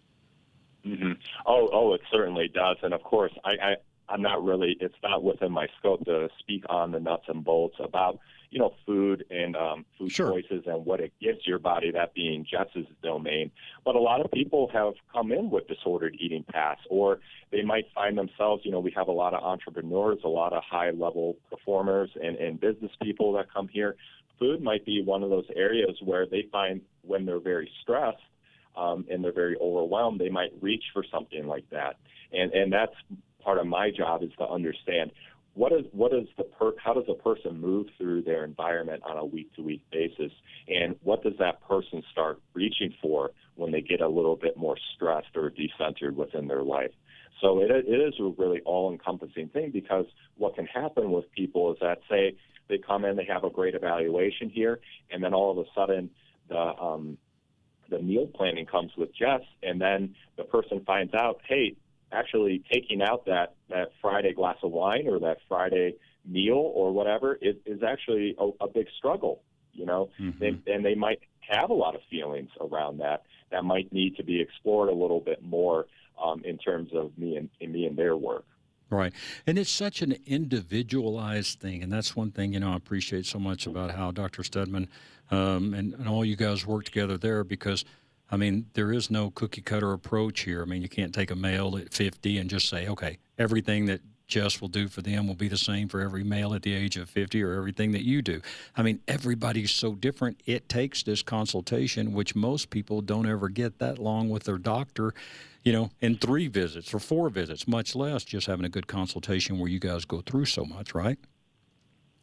Mm-hmm. Oh, oh, it certainly does. And of course, I, I, I'm not really, it's not within my scope to speak on the nuts and bolts about, you know, food and um, food sure. choices and what it gives your body, that being Jess's domain. But a lot of people have come in with disordered eating past, or they might find themselves, you know, we have a lot of entrepreneurs, a lot of high-level performers and, and business people that come here. Food might be one of those areas where they find when they're very stressed um, and they're very overwhelmed, they might reach for something like that. And and that's part of my job, is to understand what is what is the per, how does a person move through their environment on a week-to-week basis, and what does that person start reaching for when they get a little bit more stressed or decentered within their life. So it, it is a really all-encompassing thing, because what can happen with people is that, say, they come in, they have a great evaluation here, and then all of a sudden the um, the meal planning comes with Jess, and then the person finds out, hey, actually taking out that, that Friday glass of wine or that Friday meal or whatever is, is actually a, a big struggle, you know, mm-hmm. they, and they might have a lot of feelings around that that might need to be explored a little bit more um, in terms of me and, and me and their work. Right. And it's such an individualized thing. And that's one thing, you know, I appreciate so much about how Doctor Stedman um, and, and all you guys work together there, because, I mean, there is no cookie cutter approach here. I mean, you can't take a male at fifty and just say, okay, everything that Jess will do for them will be the same for every male at the age of fifty, or everything that you do. I mean, everybody's so different. It takes this consultation, which most people don't ever get that long with their doctor, you know, in three visits or four visits, much less just having a good consultation where you guys go through so much, right?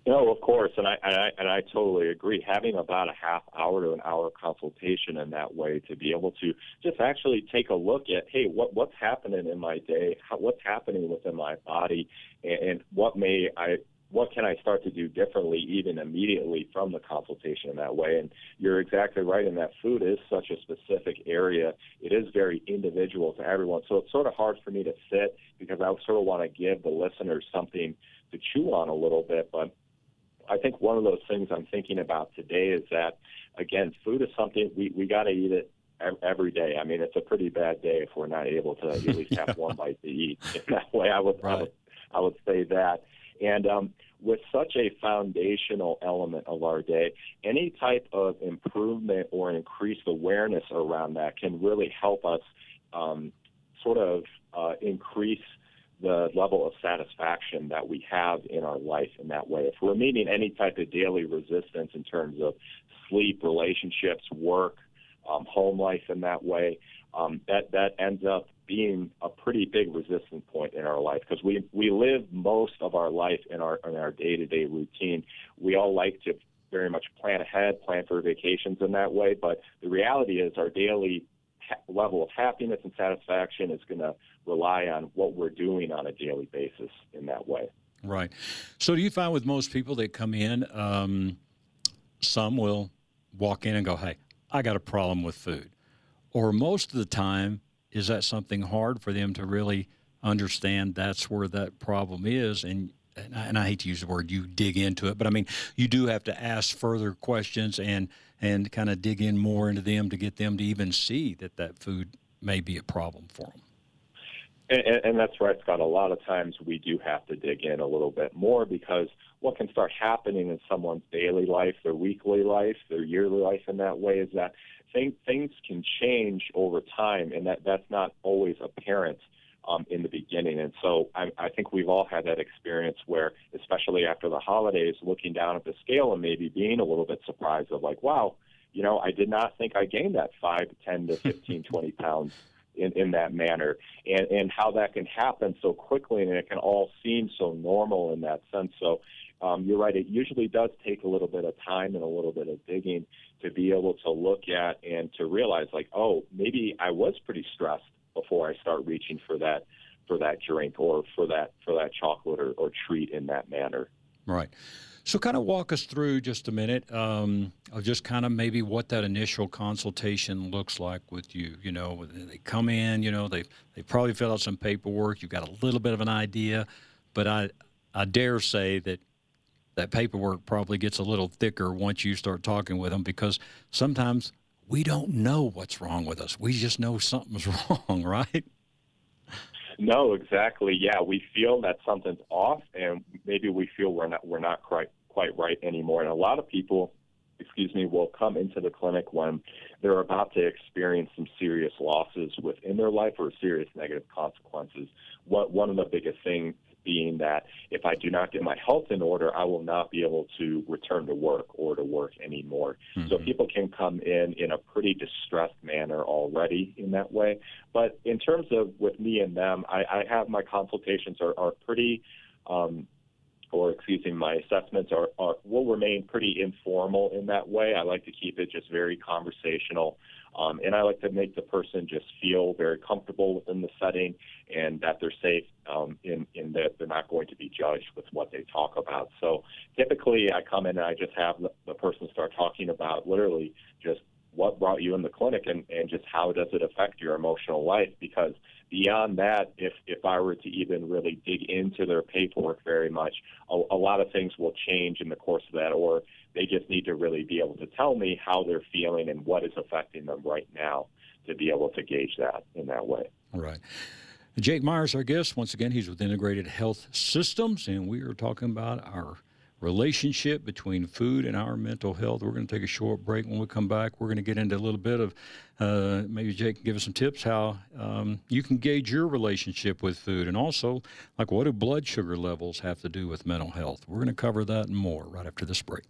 No, of course, and I, and I and I totally agree. Having about a half hour to an hour consultation in that way to be able to just actually take a look at, hey, what what's happening in my day, how, what's happening within my body, and, and what may I what can I start to do differently even immediately from the consultation in that way. And you're exactly right in that food is such a specific area. It is very individual to everyone, so it's sort of hard for me to sit because I sort of want to give the listeners something to chew on a little bit, but I think one of those things I'm thinking about today is that, again, food is something we, we got to eat it every day. I mean, it's a pretty bad day if we're not able to at least have one bite to eat. In that way, I would, right. I would, I would say that. And um, with such a foundational element of our day, any type of improvement or increased awareness around that can really help us um, sort of uh, increase the level of satisfaction that we have in our life in that way. If we're meeting any type of daily resistance in terms of sleep, relationships, work, um, home life in that way, um, that, that ends up being a pretty big resistance point in our life because we, we live most of our life in our, in our day-to-day routine. We all like to very much plan ahead, plan for vacations in that way, but the reality is our daily level of happiness and satisfaction is going to rely on what we're doing on a daily basis in that way. Right. So do you find with most people that come in, um, some will walk in and go, hey, I got a problem with food. Or most of the time, is that something hard for them to really understand that's where that problem is? And and I, and I hate to use the word you dig into it, but I mean, you do have to ask further questions and and kind of dig in more into them to get them to even see that that food may be a problem for them. And, and that's right, Scott. A lot of times we do have to dig in a little bit more because what can start happening in someone's daily life, their weekly life, their yearly life in that way is that thing, things can change over time, and that, that's not always apparent um, in the beginning. And so I, I think we've all had that experience where, especially after the holidays, looking down at the scale and maybe being a little bit surprised of like, wow, you know, I did not think I gained that five, ten to fifteen, twenty pounds in, in that manner, and, and how that can happen so quickly, and it can all seem so normal in that sense. So um, you're right, it usually does take a little bit of time and a little bit of digging to be able to look at and to realize like, oh, maybe I was pretty stressed before I start reaching for that for that drink or for that for that chocolate or, or treat in that manner. Right. So kind of walk us through just a minute um, of just kind of maybe what that initial consultation looks like with you. You know, they come in, you know, they they probably fill out some paperwork. You've got a little bit of an idea, but I I dare say that that paperwork probably gets a little thicker once you start talking with them because sometimes we don't know what's wrong with us. We just know something's wrong, right? No, exactly. Yeah, we feel that something's off, and maybe we feel we're not we're not quite quite right anymore. And a lot of people, excuse me, will come into the clinic when they're about to experience some serious losses within their life or serious negative consequences. What one of the biggest things being that if I do not get my health in order, I will not be able to return to work or to work anymore. Mm-hmm. So people can come in in a pretty distressed manner already in that way. But in terms of with me and them, I, I have my consultations are, are pretty, um, or excuse me, my assessments are, are will remain pretty informal in that way. I like to keep it just very conversational. Um, and I like to make the person just feel very comfortable within the setting and that they're safe um, in, in that they're not going to be judged with what they talk about. So typically I come in and I just have the, the person start talking about literally just what brought you in the clinic and, and just how does it affect your emotional life, because beyond that, if, if I were to even really dig into their paperwork very much, a, a lot of things will change in the course of that, or they just need to really be able to tell me how they're feeling and what is affecting them right now to be able to gauge that in that way. All right. Jake Myers, our guest. Once again, he's with Integrated Health Systems, and we are talking about our relationship between food and our mental health. We're going to take a short break. When we come back, we're going to get into a little bit of, uh, maybe Jake can give us some tips how um, you can gauge your relationship with food, and also, like, what do blood sugar levels have to do with mental health? We're going to cover that and more right after this break.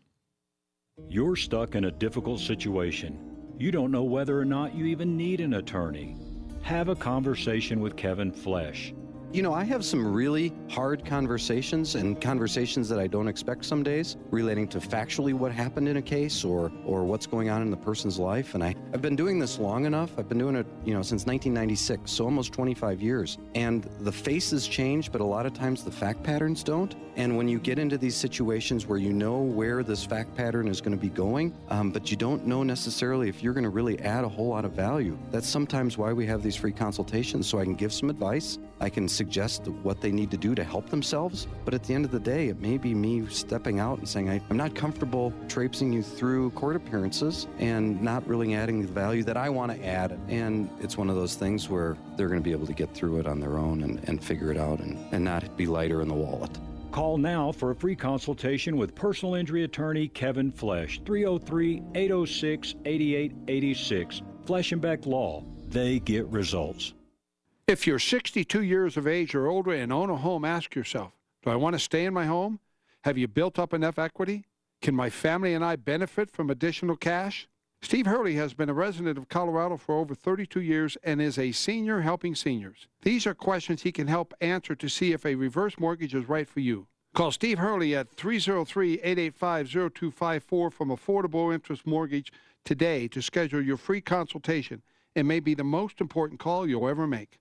You're stuck in a difficult situation. You don't know whether or not you even need an attorney. Have a conversation with Kevin Flesh. You know, I have some really hard conversations and conversations that I don't expect some days relating to factually what happened in a case or or what's going on in the person's life. And I, I've been doing this long enough. I've been doing it, you know, since nineteen ninety-six, so almost twenty-five years. And the faces change, but a lot of times the fact patterns don't. And when you get into these situations where you know where this fact pattern is going to be going, um, but you don't know necessarily if you're going to really add a whole lot of value, that's sometimes why we have these free consultations, so I can give some advice. I can suggest what they need to do to help themselves. But at the end of the day, it may be me stepping out and saying, I, I'm not comfortable traipsing you through court appearances and not really adding the value that I want to add. And it's one of those things where they're going to be able to get through it on their own and, and figure it out and, and not be lighter in the wallet. Call now for a free consultation with personal injury attorney Kevin Flesh, three oh three, eight oh six, eight eight eight six. Flesh and Beck Law. They get results. If you're sixty-two years of age or older and own a home, ask yourself, do I want to stay in my home? Have you built up enough equity? Can my family and I benefit from additional cash? Steve Hurley has been a resident of Colorado for over thirty-two years and is a senior helping seniors. These are questions he can help answer to see if a reverse mortgage is right for you. Call Steve Hurley at three oh three, eight eight five, oh two five four from Affordable Interest Mortgage today to schedule your free consultation. It may be the most important call you'll ever make.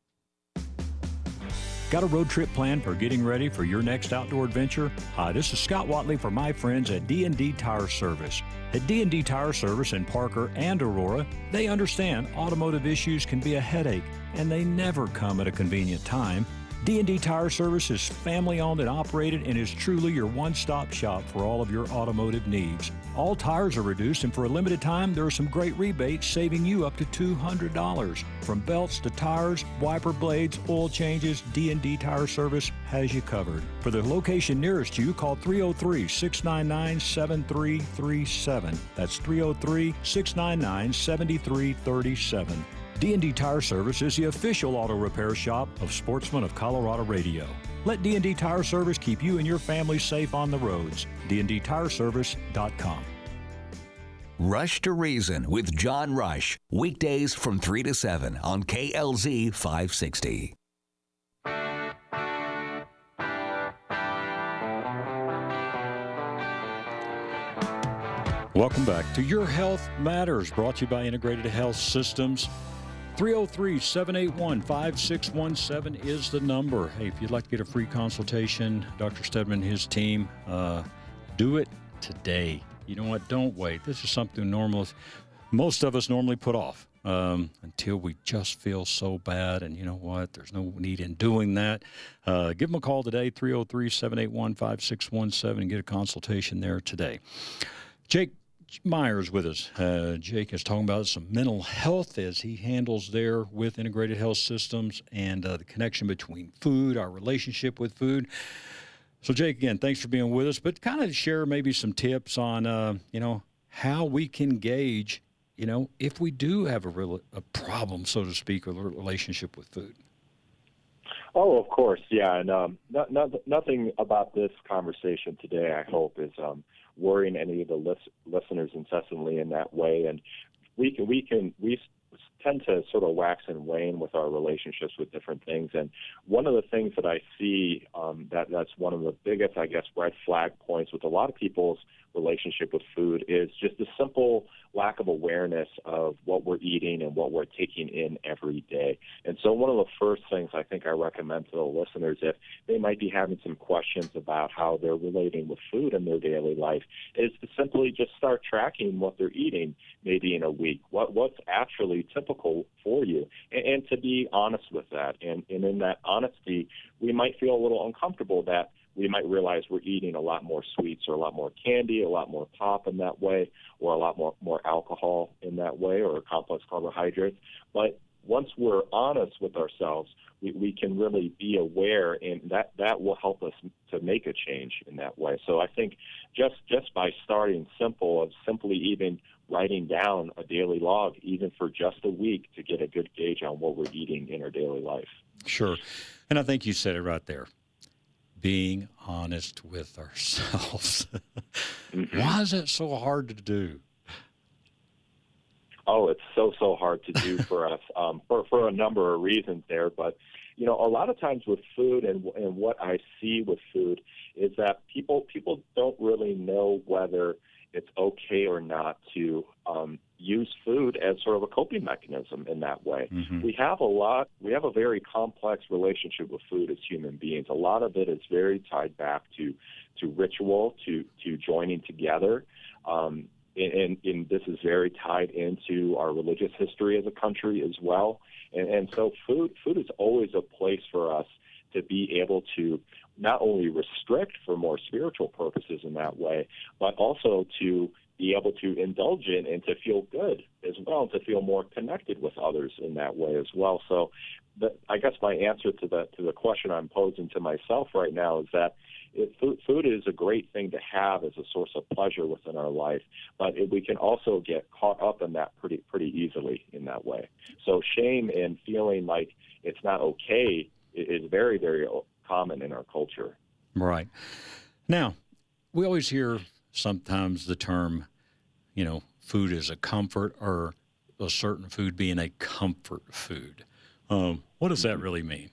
Got a road trip planned for getting ready for your next outdoor adventure? Hi, this is Scott Watley for my friends at D and D Tire Service. At D and D Tire Service in Parker and Aurora, they understand automotive issues can be a headache, and they never come at a convenient time. D and D Tire Service is family-owned and operated and is truly your one-stop shop for all of your automotive needs. All tires are reduced, and for a limited time, there are some great rebates saving you up to two hundred dollars. From belts to tires, wiper blades, oil changes, D and D Tire Service has you covered. For the location nearest you, call three oh three, six nine nine, seven three three seven. That's three oh three, six nine nine, seven three three seven. D and D Tire Service is the official auto repair shop of Sportsman of Colorado Radio. Let D and D Tire Service keep you and your family safe on the roads. D and D tire service dot com. Rush to Reason with John Rush. Weekdays from three to seven on K L Z five sixty. Welcome back to Your Health Matters, brought to you by Integrated Health Systems. three oh three, seven eight one, five six one seven is the number. Hey, if you'd like to get a free consultation, Doctor Stedman and his team, uh, do it today. You know what? Don't wait. This is something normal. Most of us normally put off um, until we just feel so bad. And you know what? There's no need in doing that. Uh, give them a call today, three oh three, seven eight one, five six one seven, and get a consultation there today. Jake Myers with us. Uh, Jake is talking about some mental health as he handles there with Integrated Health Systems and uh, the connection between food, our relationship with food. So, Jake, again, thanks for being with us, but kind of share maybe some tips on, uh, you know, how we can gauge, you know, if we do have a, real, a problem, so to speak, with a relationship with food. Oh, of course, yeah, and um, not, not, nothing about this conversation today, I hope, is um, worrying any of the lis- listeners incessantly in that way. And we can, we can, we tend to sort of wax and wane with our relationships with different things. And one of the things that I see um, that that's one of the biggest, I guess, red flag points with a lot of people's relationship with food is just the simple lack of awareness of what we're eating and what we're taking in every day. And so one of the first things I think I recommend to the listeners, if they might be having some questions about how they're relating with food in their daily life, is to simply just start tracking what they're eating maybe in a week, what what's actually typical for you, and, and to be honest with that. And, and in that honesty, we might feel a little uncomfortable that we might realize we're eating a lot more sweets or a lot more candy, a lot more pop in that way, or a lot more, more alcohol in that way, or complex carbohydrates. But once we're honest with ourselves, we, we can really be aware, and that, that will help us to make a change in that way. So I think just, just by starting simple, of simply even writing down a daily log, even for just a week, to get a good gauge on what we're eating in our daily life. Sure. And I think you said it right there. Being honest with ourselves. Mm-hmm. Why is that so hard to do? Oh, it's so, so hard to do for us um, for, for a number of reasons there. But, you know, a lot of times with food and, and what I see with food is that people people don't really know whether it's okay or not to um, use food as sort of a coping mechanism in that way. Mm-hmm. We have a lot, we have a very complex relationship with food as human beings. A lot of it is very tied back to, to ritual, to, to joining together. Um, and, and this is very tied into our religious history as a country as well. And, and so food, food is always a place for us to be able to not only restrict for more spiritual purposes in that way, but also to be able to indulge in and to feel good as well, to feel more connected with others in that way as well. So the, I guess my answer to the, to the question I'm posing to myself right now is that it, food, food is a great thing to have as a source of pleasure within our life, but it, we can also get caught up in that pretty pretty easily in that way. So shame and feeling like it's not okay is very, very common in our culture. Right. Now, we always hear sometimes the term, you know, food is a comfort, or a certain food being a comfort food. Um, what does that really mean?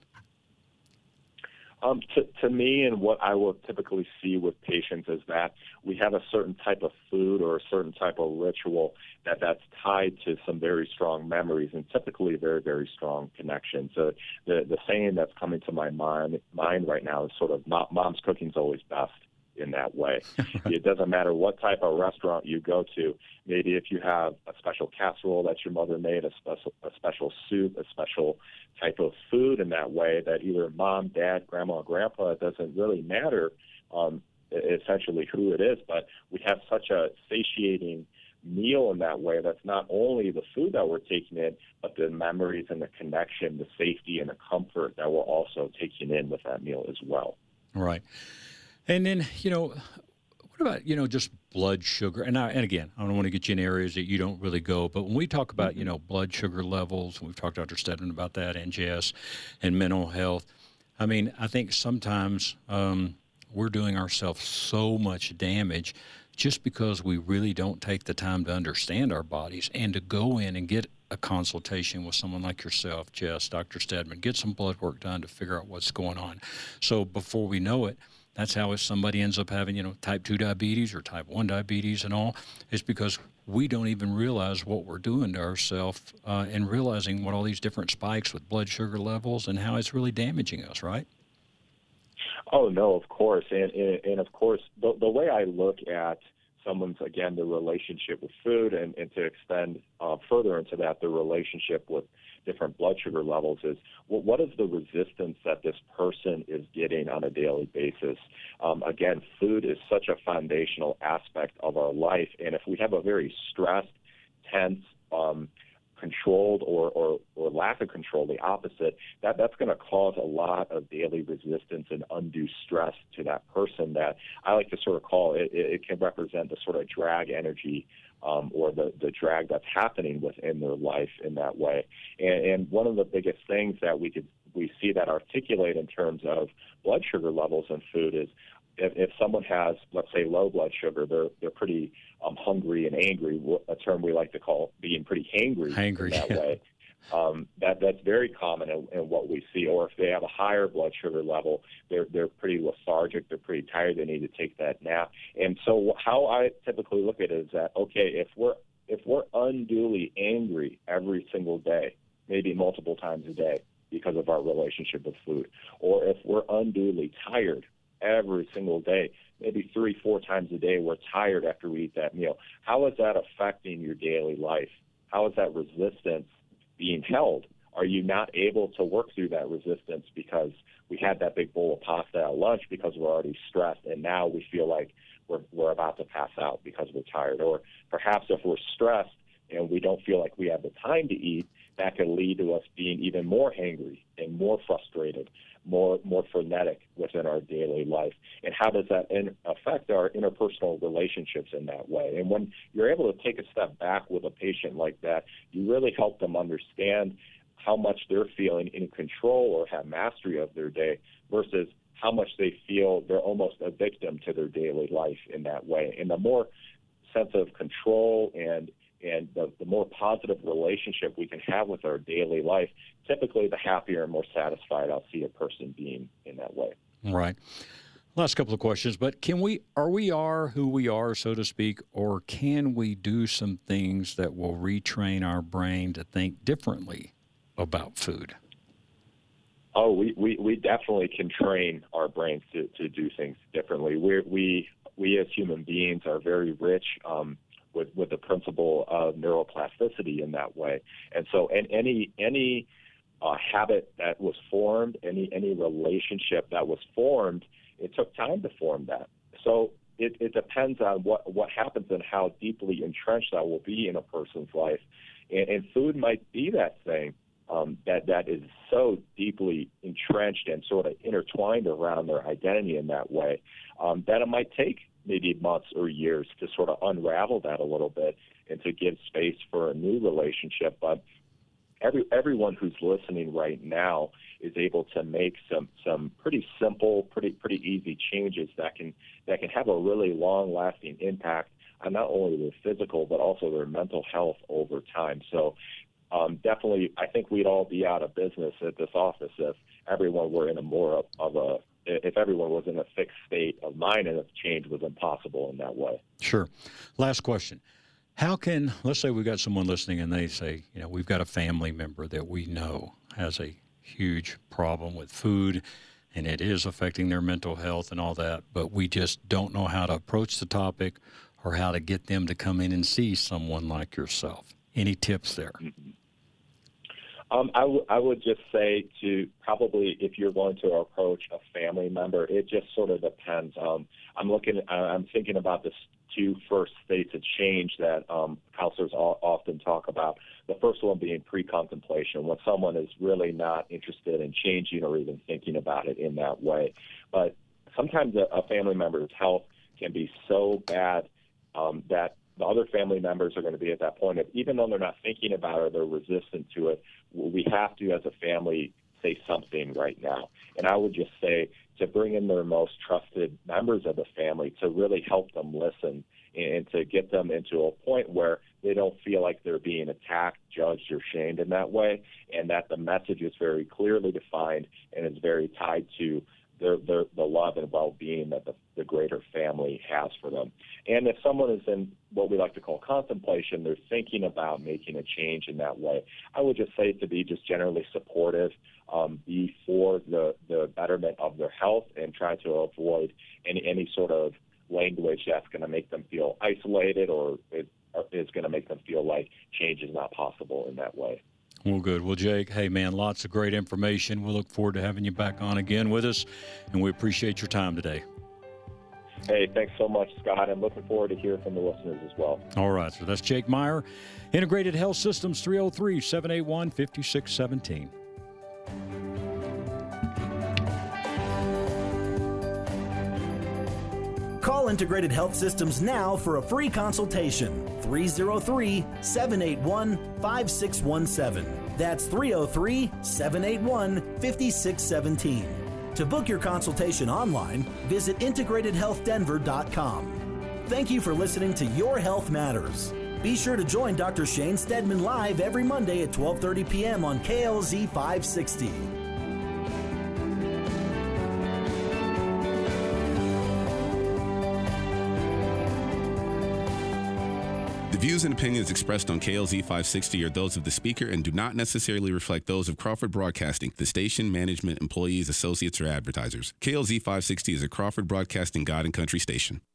Um, to, to me, and what I will typically see with patients is that we have a certain type of food or a certain type of ritual that that's tied to some very strong memories and typically very, very strong connections. So the, the saying that's coming to my mind, mind right now is sort of mom's cooking's always best in that way. It doesn't matter what type of restaurant you go to. Maybe if you have a special casserole that your mother made, a special a special soup, a special type of food in that way that either mom, dad, grandma, grandpa, it doesn't really matter um, essentially who it is, but we have such a satiating meal in that way that's not only the food that we're taking in, but the memories and the connection, the safety and the comfort that we're also taking in with that meal as well. Right. And then, you know, what about, you know, just blood sugar? And I, and again, I don't want to get you in areas that you don't really go, but when we talk about, mm-hmm. you know, blood sugar levels, we've talked to Doctor Stedman about that, and Jess, and mental health. I mean, I think sometimes um, we're doing ourselves so much damage just because we really don't take the time to understand our bodies and to go in and get a consultation with someone like yourself, Jess, Doctor Stedman, get some blood work done to figure out what's going on. So before we know it, that's how if somebody ends up having, you know, type two diabetes or type one diabetes and all, it's because we don't even realize what we're doing to ourselves uh, and realizing what all these different spikes with blood sugar levels and how it's really damaging us, right? Oh, no, of course. And, and, and of course, the, the way I look at someone's, again, the relationship with food and, and to extend uh, further into that, the relationship with different blood sugar levels is well, what is the resistance that this person is getting on a daily basis? Um, again, food is such a foundational aspect of our life. And if we have a very stressed, tense, um, controlled or, or, or lack of control, the opposite, that, that's going to cause a lot of daily resistance and undue stress to that person that I like to sort of call it, it, it can represent the sort of drag energy um, or the, the drag that's happening within their life in that way. And, and one of the biggest things that we could we see that articulate in terms of blood sugar levels in food is If, if someone has, let's say, low blood sugar, they're they're pretty um, hungry and angry, a term we like to call being pretty hangry, hangry in that yeah. way. Um, that that's very common in, in what we see. Or if they have a higher blood sugar level, they're they're pretty lethargic, they're pretty tired, they need to take that nap. And so how I typically look at it is that, okay, if we're if we're unduly angry every single day, maybe multiple times a day because of our relationship with food, or if we're unduly tired every single day, maybe three, four times a day, we're tired after we eat that meal. How is that affecting your daily life? How is that resistance being held? Are you not able to work through that resistance because we had that big bowl of pasta at lunch because we're already stressed, and now we feel like we're, we're about to pass out because we're tired? Or perhaps if we're stressed and we don't feel like we have the time to eat, that could lead to us being even more hangry and more frustrated, more more frenetic within our daily life. And how does that in, affect our interpersonal relationships in that way? And when you're able to take a step back with a patient like that, you really help them understand how much they're feeling in control or have mastery of their day versus how much they feel they're almost a victim to their daily life in that way. And the more sense of control and And the, the more positive relationship we can have with our daily life, typically the happier and more satisfied I'll see a person being in that way. Right. Last couple of questions, but can we, are we are who we are, so to speak, or can we do some things that will retrain our brain to think differently about food? Oh, we, we, we definitely can train our brains to, to do things differently. We're, we we as human beings are very rich um, with with the principle of neuroplasticity in that way, and so and any any uh, habit that was formed, any any relationship that was formed, it took time to form that. So it, it depends on what what happens and how deeply entrenched that will be in a person's life, and, and food might be that thing. Um, that that is so deeply entrenched and sort of intertwined around their identity in that way um, that it might take maybe months or years to sort of unravel that a little bit and to give space for a new relationship. But every everyone who's listening right now is able to make some some pretty simple, pretty pretty easy changes that can that can have a really long-lasting impact on not only their physical but also their mental health over time. So. Um, definitely, I think we'd all be out of business at this office if everyone were in a more of, of a, if everyone was in a fixed state of mind and if change was impossible in that way. Sure. Last question. How can, let's say we've got someone listening and they say, you know, we've got a family member that we know has a huge problem with food and it is affecting their mental health and all that, but we just don't know how to approach the topic or how to get them to come in and see someone like yourself. Any tips there? Mm-hmm. Um, I, w- I would just say to probably if you're going to approach a family member, it just sort of depends. Um, I'm looking, I'm thinking about the two first states of change that um, counselors all, often talk about. The first one being pre-contemplation, when someone is really not interested in changing or even thinking about it in that way. But sometimes a, a family member's health can be so bad um, that the other family members are going to be at that point of, even though they're not thinking about it or they're resistant to it, we have to, as a family, say something right now. And I would just say to bring in their most trusted members of the family to really help them listen and to get them into a point where they don't feel like they're being attacked, judged, or shamed in that way, and that the message is very clearly defined and is very tied to Their, their, the love and well-being that the, the greater family has for them. And if someone is in what we like to call contemplation, they're thinking about making a change in that way, I would just say to be just generally supportive, um, be for the, the betterment of their health and try to avoid any, any sort of language that's going to make them feel isolated or it, or is going to make them feel like change is not possible in that way. Well, good. Well, Jake, hey, man, lots of great information. We'll look forward to having you back on again with us, and we appreciate your time today. Hey, thanks so much, Scott. I'm looking forward to hearing from the listeners as well. All right, so that's Jake Meyer, Integrated Health Systems, three oh three, seven eight one, five six one seven. Call Integrated Health Systems now for a free consultation. three oh three, seven eight one, five six one seven. That's three oh three, seven eight one, five six one seven. To book your consultation online, visit integrated health denver dot com. Thank you for listening to Your Health Matters. Be sure to join Doctor Shane Stedman live every Monday at twelve thirty p.m. on K L Z five sixty. The views and opinions expressed on K L Z five sixty are those of the speaker and do not necessarily reflect those of Crawford Broadcasting, the station, management, employees, associates, or advertisers. K L Z five sixty is a Crawford Broadcasting God and Country station.